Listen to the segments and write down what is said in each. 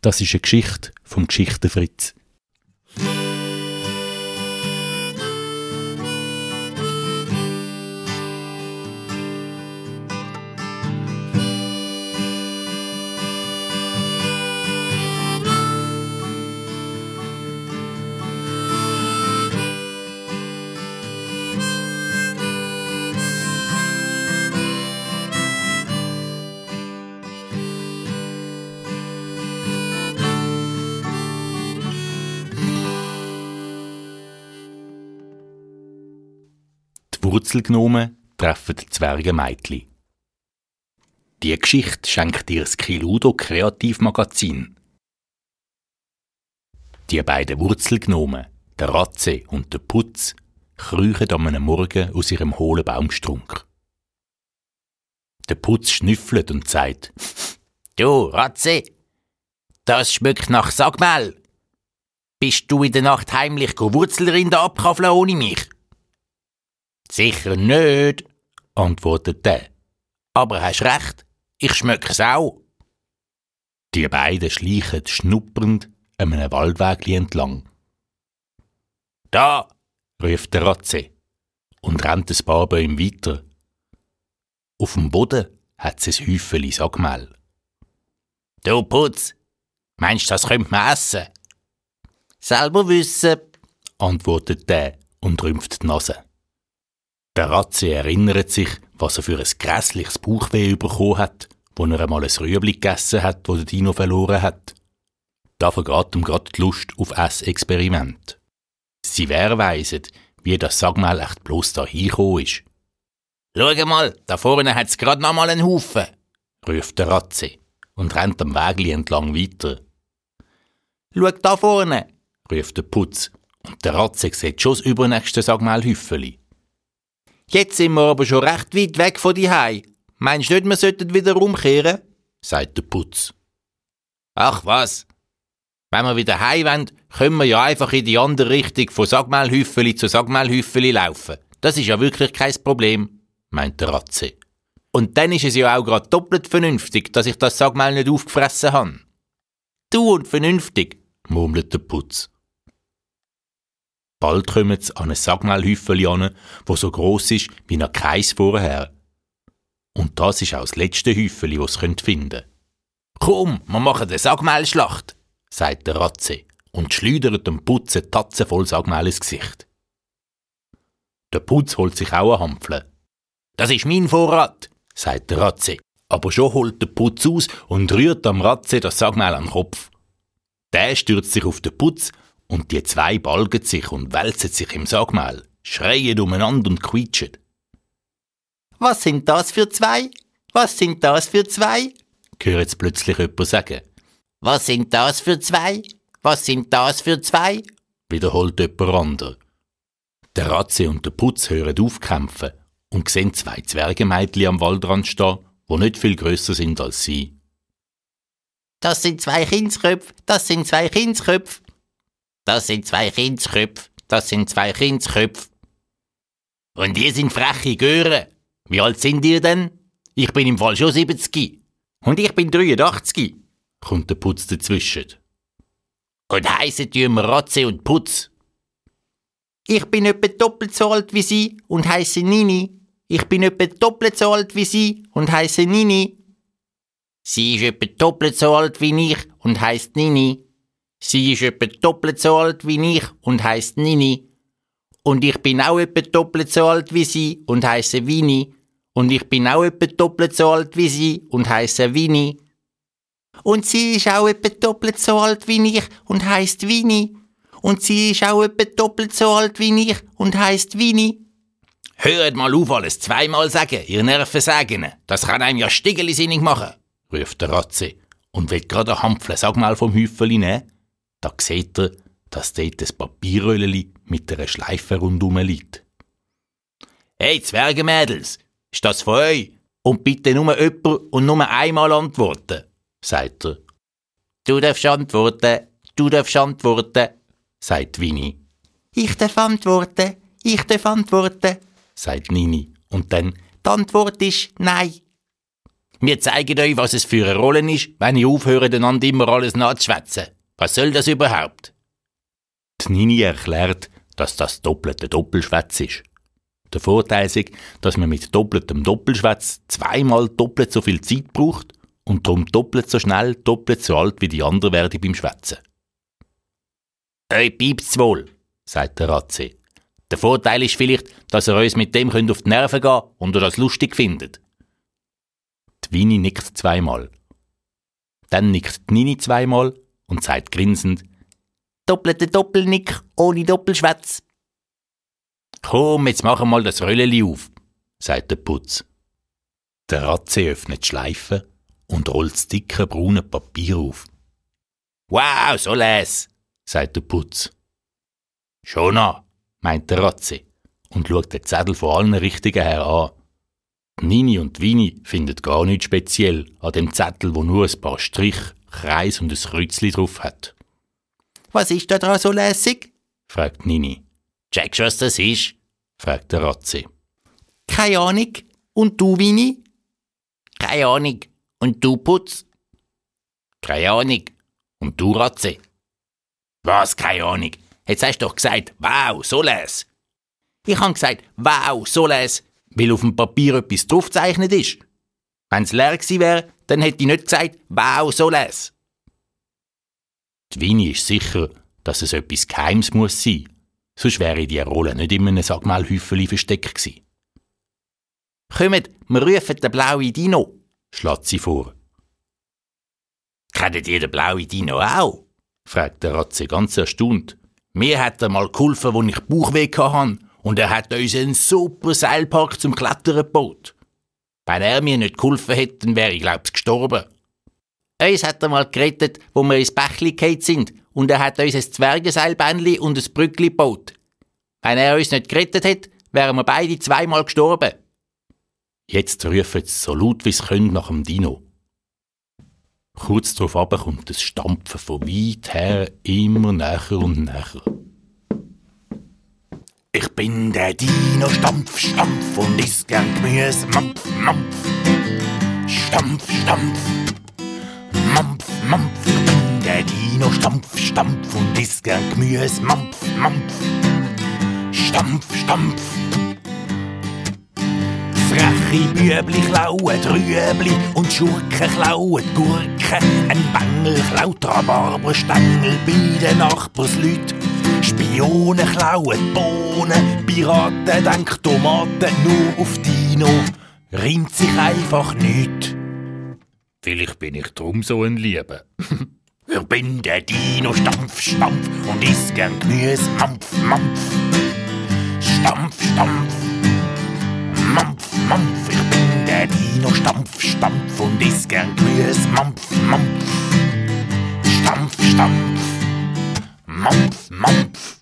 Das ist eine Geschichte vom Geschichtenfritz. Die Wurzelgnomen treffen die Zwergenmeitli. Die Geschichte schenkt dir das Kiludo Kreativmagazin. Die beiden Wurzelgnomen, der Ratze und der Putz, kriechen an einem Morgen aus ihrem hohlen Baumstrunk. Der Putz schnüffelt und sagt: Du, Ratze, das schmeckt nach Sagmehl. Bist du in der Nacht heimlich Wurzelrinde abkaffeln ohne mich? Sicher nicht, antwortet der. Aber hast recht, ich schmecke auch. Die beiden schleichen schnuppernd einem Waldweg entlang. Da, ruft der Ratze und rennt ein paar Bäume weiter. Auf dem Boden hat es ein Häufchen Sagmehl. Du Putz, meinst du, das könnte man essen? Selber wissen, antwortet der und rümpft die Nase. Der Ratze erinnert sich, was er für ein grässliches Bauchweh bekommen hat, wo er einmal ein Rüebli gegessen hat, das der Dino verloren hat. Da vergeht ihm gerade die Lust auf Essexperiment. Sie weisen, wie das Sagmehl echt bloß da hingekommen ist. Schau mal, da vorne hat's gerade noch mal einen Haufen, ruft der Ratze und rennt am Wägli entlang weiter. Schau da vorne, ruft der Putz und der Ratze sieht schon das übernächste Sagmehlhäufeli. Jetzt sind wir aber schon recht weit weg von die Hei. Meinst du nicht, wir sollten wieder umkehren? Sagt der Putz. Ach was, wenn wir wieder heim wollen, können wir ja einfach in die andere Richtung von Sagmehlhäufeli zu Sagmehlhäufeli laufen. Das ist ja wirklich kein Problem, meint der Ratze. Und dann ist es ja auch gerade doppelt vernünftig, dass ich das Sagmehl nicht aufgefressen habe. Du und vernünftig, murmelt der Putz. Bald kommen sie an ein Sagmehlhäufeli an, das so gross ist wie noch keins vorher. Und das ist auch das letzte Häufeli, das sie finden können. Komm, wir machen eine Sagmehlschlacht, sagt der Ratze und schleudert dem Putz eine Tatze voll Sagmehl ins Gesicht. Der Putz holt sich auch einen Hampfle. Das ist mein Vorrat, sagt der Ratze. Aber schon holt der Putz aus und rührt am Ratze das Sagmehl an den Kopf. Der stürzt sich auf den Putz und die zwei balgen sich und wälzen sich im Sagmehl, schreien umeinander und quietschen. Was sind das für zwei? Was sind das für zwei? Hört jetzt plötzlich jemand sagen. Was sind das für zwei? Was sind das für zwei? Wiederholt jemand anderes. Der Ratze und der Putz hören aufkämpfen und sehen zwei Zwergenmeitli am Waldrand stehen, die nicht viel grösser sind als sie. Das sind zwei Kindsköpfe, das sind zwei Kindsköpfe. Das sind zwei Kindsköpfe, das sind zwei Kindsköpfe. Und ihr sind freche Göre. Wie alt sind ihr denn? Ich bin im Fall schon 70. Und ich bin 83. Kommt der Putz dazwischen. Und heissen tun wir Ratze und Putz. Ich bin etwa doppelt so alt wie sie und heisse Nini. Ich bin etwa doppelt so alt wie sie und heisse Nini. Sie ist etwa doppelt so alt wie ich und heisst Nini. Sie ist etwa doppelt so alt wie ich und heisst Nini. Und ich bin auch etwa doppelt so alt wie sie und heisse Vini. Und ich bin auch etwa doppelt so alt wie sie und heisse Vini. Und sie ist auch etwa doppelt so alt wie ich und heisst Vini. Und sie ist auch etwa doppelt so alt wie ich und heisst Vini. Hört mal auf, alles zweimal sagen, ihr Nervensägen. Das kann einem ja stiggelisinnig machen, ruft der Ratze und will gerade ein Hampfle Sagmehl vom Häufeli nehmen. Da sieht er, dass dort ein Papierröllchen mit einer Schleife rundum liegt. Hey Zwergenmädels, ist das von euch? Und bitte nur jemand und nur einmal antworten, sagt er. Du darfst antworten, sagt Vini. Ich darf antworten, sagt Nini. Und dann, die Antwort ist Nein. Wir zeigen euch, was es für eine Rolle ist, wenn ihr aufhört, einander immer alles nachzuschwätzen. Was soll das überhaupt? Die Nini erklärt, dass das doppelte Doppelschwätz ist. Der Vorteil ist, dass man mit doppeltem Doppelschwätz zweimal doppelt so viel Zeit braucht und darum doppelt so schnell, doppelt so alt wie die anderen werden beim Schwätzen. Euch piept's wohl, sagt der Ratze. Der Vorteil ist vielleicht, dass ihr uns mit dem auf die Nerven gehen könnt und ihr das lustig findet. Die Winnie nickt zweimal. Dann nickt die Nini zweimal und sagt grinsend: Doppelter Doppelnick ohne Doppelschwätz. Komm, jetzt machen wir mal das Rölleli auf, sagt der Putz. Der Ratze öffnet die Schleife und rollt das dicke braune Papier auf. Wow, so les, sagt der Putz. Schon an, meint der Ratze und schaut den Zettel von allen Richtigen her an. Die Nini und die Winnie finden gar nichts speziell an dem Zettel, wo nur ein paar Striche, Kreis und ein Kreuzli drauf hat. Was ist da dran so lässig? fragt Nini. Checkst du, was das ist? fragt der Ratze. Keine Ahnung. Und du, Winnie? Keine Ahnung. Und du, Putz? Keine Ahnung. Und du, Ratze? Was, keine Ahnung? Jetzt hast du doch gesagt, wow, so les. Ich habe gesagt, wow, so les, weil auf dem Papier etwas draufgezeichnet ist. Wenn es leer gewesen wäre, dann hätte ich nicht gesagt, wow, so les. Die Winnie ist sicher, dass es etwas Geheimes muss sein. Sonst wäre die Rolle nicht in einem Sagmalhäufeli versteckt gewesen. Kommt, wir rufen den blauen Dino, schlägt sie vor. Kennt ihr den blauen Dino auch? fragt der Ratze ganz erstaunt. Mir hat er mal geholfen, als ich Bauchweh hatte, und er hat uns einen super Seilpark zum Klettern gebaut. Wenn er mir nicht geholfen hätte, dann wäre ich, glaube ich, gestorben. Uns hat er mal gerettet, wo wir ins Bächli gefallen sind, und er hat uns ein Zwergenseilbändli und ein Brückli gebaut. Wenn er uns nicht gerettet hätte, wären wir beide zweimal gestorben. Jetzt rufen sie so laut wie sie können nach dem Dino. Kurz darauf kommt das Stampfen von weit her immer näher und näher. Ich bin der Dino, Stampf, Stampf und iss gern Gemüse, Mampf, Mampf. Stampf, Stampf, Mampf, Mampf. Ich bin der Dino, Stampf, Stampf und iss gern Gemüse, Mampf, Mampf. Stampf, Stampf. Freche Bübli klauen Rüebli und Schurken klauen Gurken. Ein Bengel klaut Rhabarberstängel bei den Nachbarsleuten. Spionen klauen Bohnen, Piraten denken Tomaten, nur auf Dino reimt sich einfach nicht. Vielleicht bin ich drum so ein Lieber. Ich bin der Dino, Stampf, Stampf und iss gern Gemüse, Mampf, Mampf. Stampf, Stampf, Mampf, Mampf. Ich bin der Dino, Stampf, Stampf und iss gern Gemüse, Mampf, Mampf. Stampf, Stampf, Mampf, Mampf.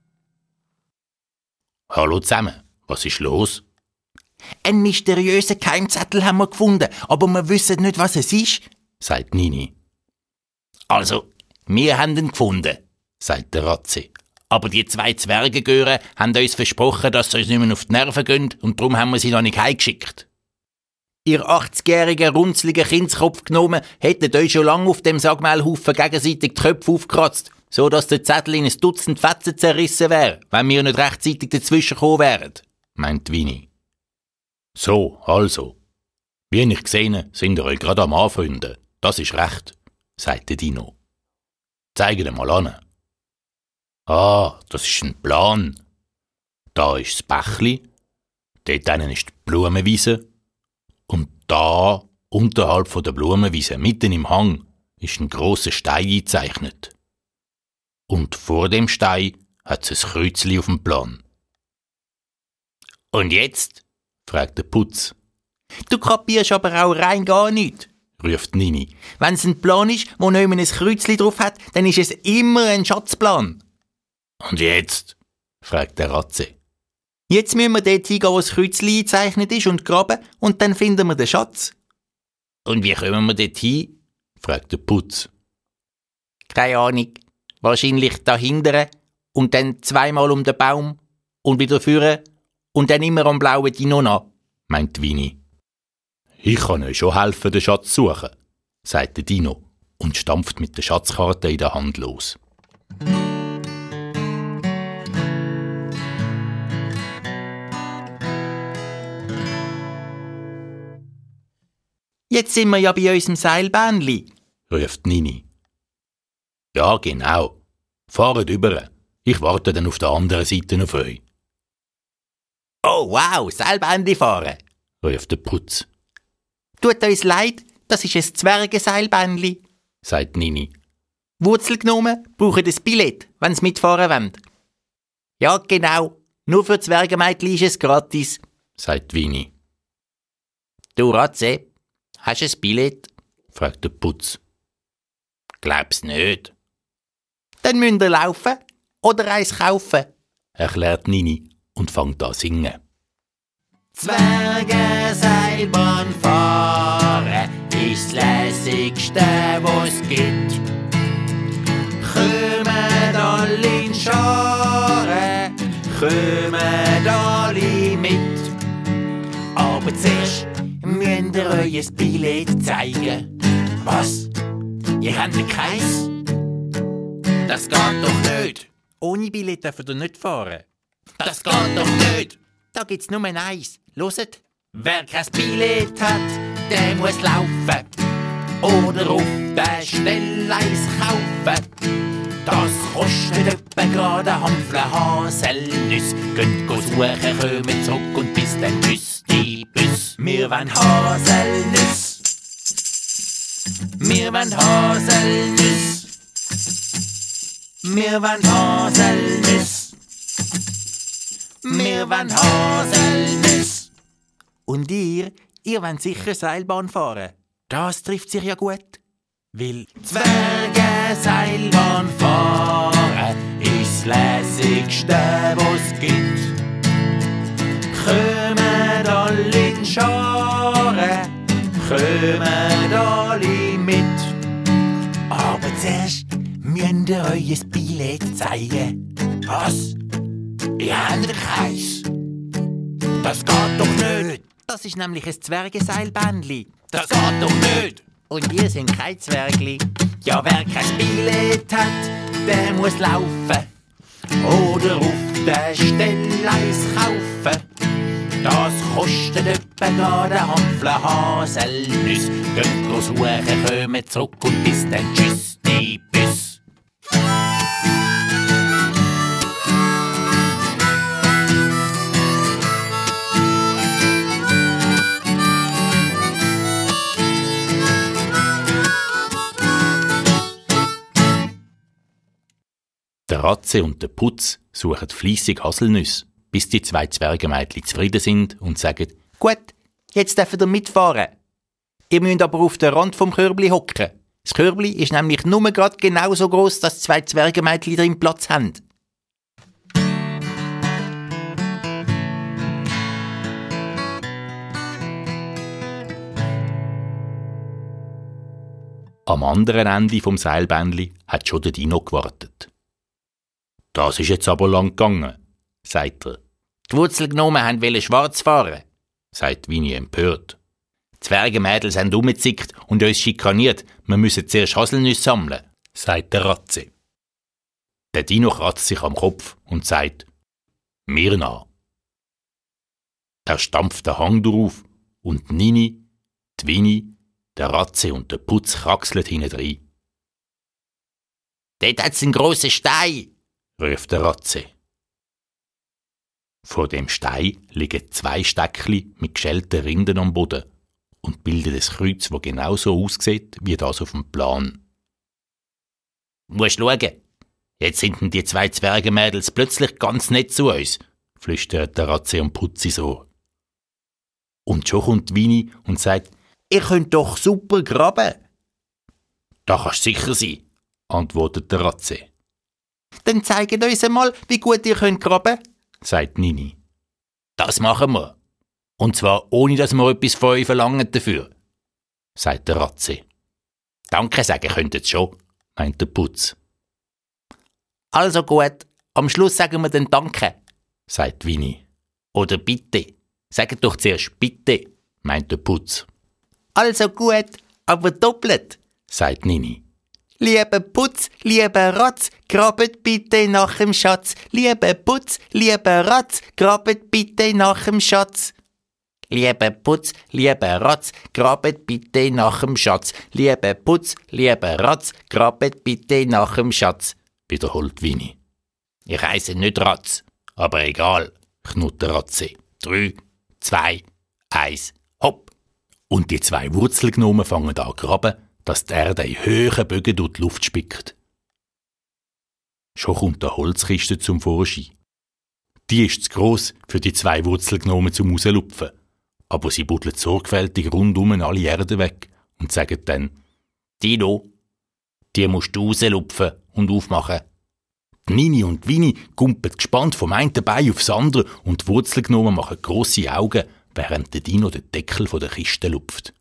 Hallo zusammen, was ist los? Einen mysteriösen Keimzettel haben wir gefunden, aber wir wissen nicht, was es ist, sagt Nini. Also, wir haben ihn gefunden, sagt der Ratze. Aber die zwei Zwergegöre haben uns versprochen, dass sie uns nicht mehr auf die Nerven gehen, und darum haben wir sie noch nicht heimgeschickt. Ihr 80-jährigen, runzligen Kindskopf genommen, hättet euch schon lange auf dem Sagmehlhaufen gegenseitig die Köpfe aufgekratzt, so dass der Zettel in ein Dutzend Fetzen zerrissen wäre, wenn wir nicht rechtzeitig dazwischen gekommen wären, meint Winnie. So, also. Wie ich gesehen, sind ihr euch gerade am Anfreunden. Das ist recht, sagt der Dino. Zeigt ihn mal an. Ah, das ist ein Plan. Da ist das Bächli, dort ist die Blumenwiese und da, unterhalb von der Blumenwiese, mitten im Hang, ist ein grosser Stein eingezeichnet. Und vor dem Stein hat es ein Kreuzli auf dem Plan. Und jetzt? fragt der Putz. Du kapierst aber auch rein gar nichts, ruft Nini. Wenn es ein Plan ist, wo nicht ein Kreuzli drauf hat, dann ist es immer ein Schatzplan. Und jetzt? fragt der Ratze. Jetzt müssen wir dort hingehen, wo das Kreuzli eingezeichnet ist, und graben, und dann finden wir den Schatz. Und wie kommen wir dort hin? fragt der Putz. Keine Ahnung. Wahrscheinlich dahinter und dann zweimal um den Baum und wieder führen und dann immer am blauen Dino nach, meint Winnie. Ich kann euch schon helfen, den Schatz zu suchen, sagt der Dino und stampft mit der Schatzkarte in der Hand los. Jetzt sind wir ja bei unserem Seilbähnli, ruft Nini. Ja, genau. Fahrt über. Ich warte dann auf der anderen Seite auf euch, Oh wow, Seilbähnli fahren. ruft der Putz, Tut uns leid, das ist ein Zwergenseilbähnli. sagt Nini. Wurzelgnomen brauchen ein Billett, wenn sie mitfahren wollen. Ja, genau. Nur für Zwergenmädchen ist es gratis. Sagt Winnie, Du Ratze, hast du ein Billett? fragt der Putz. Glaub's nicht. Dann müsst ihr laufen oder eins kaufen. Erklärt Nini und fängt an zu singen. Zwergenseilbahn fahren ist das lässigste, was gibt. Kommen alle in Scharen, kommen alle mit. Aber zuerst müsst ihr euch ein Billett zeigen. Was? Ihr habt keins? Das geht doch nicht. Ohne Billett dürft ihr nicht fahren. Das geht doch nicht. Da gibt's nur eins. Hört, wer kein Billett hat, der muss laufen. Oder auf der Stelle eins kaufen. Das kostet etwa gerade ein Hampfle Haselnüsse. Könnt go suchen, kommen zurück und bis dann tschüss, die Büss. Wir wollen Haselnüsse. Wir wollen Haselnüsse. Wir wollen Haselnüsse. Wir wollen Haselnüsse. Und ihr wollt sicher Seilbahn fahren. Das trifft sich ja gut. Weil Zwergenseilbahn fahren ist das lässigste, was gibt. Kommen alle in Scharen, kommen alle mit. Aber zuerst müsst ihr euch ein Billett zeigen. Was? Ihr habt keins? Das geht doch nicht. Das ist nämlich ein Zwergenseilbähnli. Das geht doch nicht. Und ihr sind kein Zwergli. Ja, wer kein Billett hat, der muss laufen. Oder auf der Stelle eins kaufen. Das kostet etwa gerade ein Hampfle Haselnüsse. Könnt go suchen, kommen zurück und bis dann tschüss, die Büss. Der Ratze und der Putz suchen fleissig Haselnüsse, bis die zwei Zwergenmädchen zufrieden sind und sagen, Gut, jetzt dürft ihr mitfahren. Ihr müsst aber auf den Rand vom Körbli hocken. Das Körbli ist nämlich nur gerade genauso groß, dass zwei Zwergenmädchen drin Platz haben. am anderen Ende vom Seilbändli hat schon der Dino gewartet. Das ist jetzt aber lang gegangen, sagt er. Die Wurzelgnomen wollten schwarz fahren, sagt Winnie empört. die Zwergenmädels haben rumgezickt und uns schikaniert. Wir müssen zuerst Haselnüsse sammeln, sagt der Ratze. Der Dino kratzt sich am Kopf und sagt, mir nach. Er stampft den Hang drauf und Nini, die Winnie, der Ratze und der Putz kraxeln hinein. Dort hat's einen grossen Stein, ruft der Ratze. Vor dem Stein liegen 2 Steckli mit geschälten Rinden am Boden und bilden ein Kreuz, das genauso aussieht wie das auf dem Plan. Musst schauen, jetzt sind denn die 2 Zwergenmädels plötzlich ganz nett zu uns, flüstert der Ratze am Putz ins Ohr. Und schon kommt Winnie und sagt, ihr könnt doch super graben. da kannst du sicher sein, antwortet der Ratze. Dann zeigt uns einmal, wie gut ihr könnt graben, sagt Nini. Das machen wir. Und zwar ohne, dass wir etwas von euch verlangen dafür, sagt der Ratze. Danke sagen könntet schon, meint der Putz. Also gut, am Schluss sagen wir dann Danke, sagt Winnie. oder bitte. Sagt doch zuerst bitte, meint der Putz. Also gut, aber doppelt, sagt Nini. Lieber Putz, lieber Ratz, grabet bitte nach dem Schatz. Lieber Putz, lieber Ratz, grabet bitte nach dem Schatz. Lieber Putz, lieber Ratz, grabet bitte nach dem Schatz. Lieber Putz, lieber Ratz, grabet bitte nach dem Schatz, wiederholt Winnie. Ich heisse nicht Ratz, aber egal, knurrt der Ratze. 3, 2, 1, hopp. Und die 2 Wurzelgnomen fangen an zu graben, dass die Erde in hohen Bögen durch die Luft spickt. Schon kommt eine Holzkiste zum Vorschein. Die ist zu gross für die 2 Wurzelgnomen zum Rauslupfen, aber sie buddeln sorgfältig rundum alle Erde weg und sagen dann: Dino, die musst du rauslupfen und aufmachen. Die Nini und Winnie kumpen gespannt vom einen Bein aufs andere und die Wurzelgnomen machen grosse Augen, während der Dino den Deckel der Kiste lupft.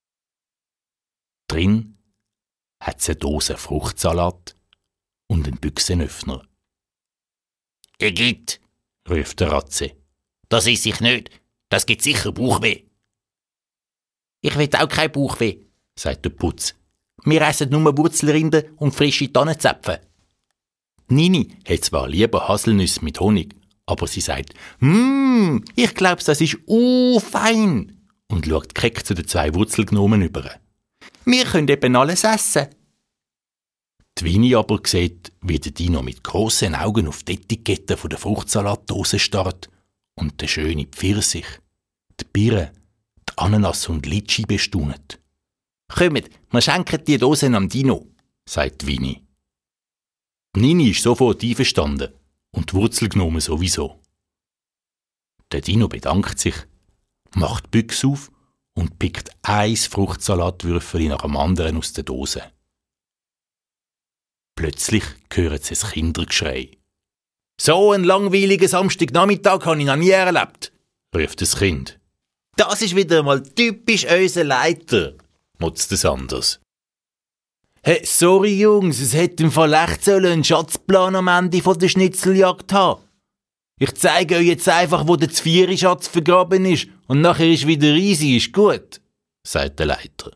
Drin hat es eine Dose Fruchtsalat und einen Büchsenöffner. Igitt, ruft der Ratze. Das esse ich nicht. Das gibt sicher Bauchweh. Ich will auch kein Bauchweh, sagt der Putz. Wir essen nur Wurzelrinden und frische Tannenzäpfe. Nini hat zwar lieber Haselnüsse mit Honig, aber sie sagt: ich glaub's, das ist fein, und schaut keck zu den 2 Wurzelgnomen über. Wir können eben alles essen. Die Winnie aber sieht, wie der Dino mit grossen Augen auf die Etikette der Fruchtsalatdose starrt und der schöne Pfirsich, die Birne, die Ananas und Litschi bestaunet. Kommt, wir schenken die Dose am Dino, sagt Winnie. Nini ist sofort einverstanden und die Wurzelgnomen sowieso. Der Dino bedankt sich, macht die Büchse auf und pickt 1 Fruchtsalatwürfel nach dem anderen aus der Dose. Plötzlich hören sie ein Kindergeschrei. «So einen langweiligen Samstagnachmittag habe ich noch nie erlebt», ruft das Kind. «Das ist wieder mal typisch unser Leiter», motzt es anders. «Hey, sorry Jungs, es hätte im Fall echt einen Schatzplan am Ende von der Schnitzeljagd haben. Ich zeige euch jetzt einfach, wo der Zvieri-Schatz vergraben ist und nachher ist wieder easy, ist gut», sagt der Leiter.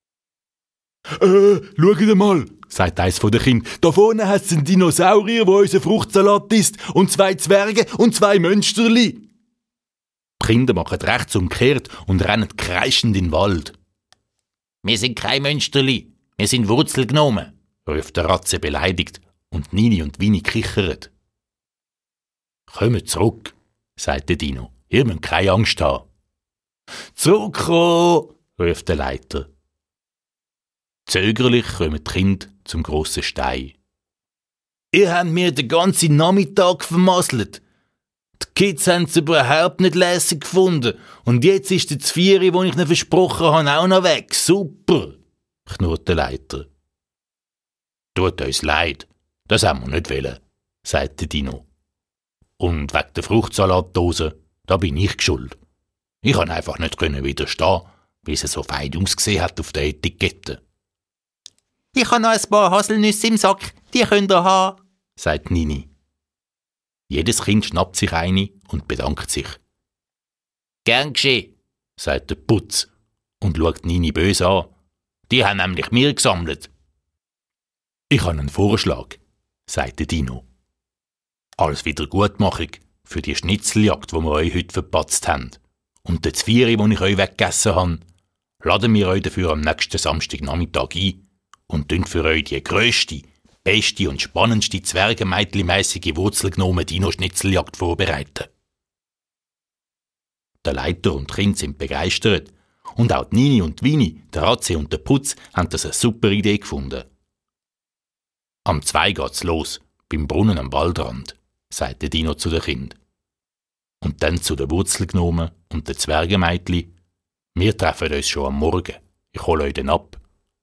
Schaut mal, sagt eins von den Kindern. Da vorne hat es einen Dinosaurier, der unseren Fruchtsalat isst, und 2 Zwerge und 2 Mönsterli. Die Kinder machen rechts umkehrt und rennen kreischend in den Wald. «Wir sind kein Mönsterli, wir sind Wurzelgnomen», ruft der Ratze beleidigt und Nini und Winnie kichern. «Kommt zurück», sagt der Dino. «Ihr müsst keine Angst haben.» «Zurückkommen», ruft der Leiter. Zögerlich kommen die Kinder zum grossen Stein. «Ihr habt mir den ganzen Nachmittag vermasselt. Die Kids haben es überhaupt nicht lässig gefunden. Und jetzt ist der Zvieri, den ich ihnen versprochen habe, auch noch weg. Super!» knurrt der Leiter. «Tut uns leid, das haben wir nicht wollen», sagt der Dino. «Und wegen der Fruchtsalatdose, da bin ich schuld. Ich konnte einfach nicht widerstehen, wie sie so fein ausgesehen hat auf der Etikette.» «Ich habe noch ein paar Haselnüsse im Sack, die könnt ihr haben», sagt Nini. Jedes Kind schnappt sich eine und bedankt sich. «Gern geschehen», sagt der Putz und schaut Nini böse an. «Die haben nämlich mir gesammelt.» «Ich habe einen Vorschlag», sagt der Dino. «Als Wiedergutmachung für die Schnitzeljagd, die wir euch heute verpatzt haben, und den Zvieri, den ich euch weggegessen habe, laden wir euch dafür am nächsten Samstagnachmittag ein und tun für euch die grösste, beste und spannendste zwergenmeitli-mässige Wurzelgnomen-Dino-Schnitzeljagd vorbereiten.» Der Leiter und die Kinder sind begeistert und auch die Nini und die Winnie, der Ratze und der Putz haben das eine super Idee gefunden. «Am 2 geht's los, beim Brunnen am Waldrand», sagt der Dino zu den Kindern. Und dann zu den Wurzelgnomen und den Zwergenmeitli. «Wir treffen uns schon am Morgen. Ich hole euch dann ab.»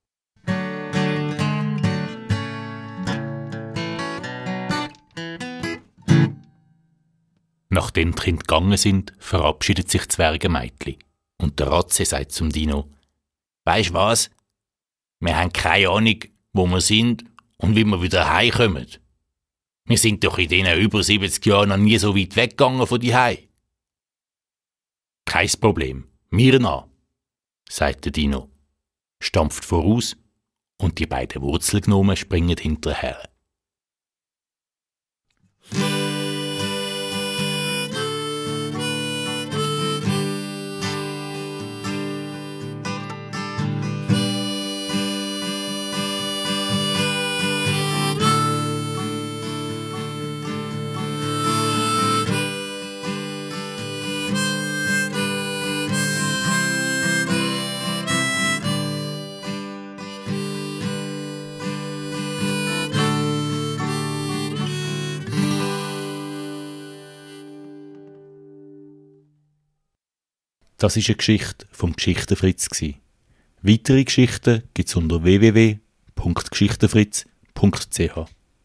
Nachdem die Kinder gegangen sind, verabschiedet sich Zwergenmeitli. Und der Ratze sagt zum Dino: «Weisst was? Wir haben keine Ahnung, wo wir sind und wie wir wieder heimkommen. Wir sind doch in diesen über 70 Jahren noch nie so weit weggegangen von daheim.» «Kein Problem, mir nach», sagt der Dino. stampft voraus und die beiden Wurzelgnomen springen hinterher. Das war eine Geschichte vom Geschichtenfritz. Weitere Geschichten gibt es unter www.geschichtenfritz.ch.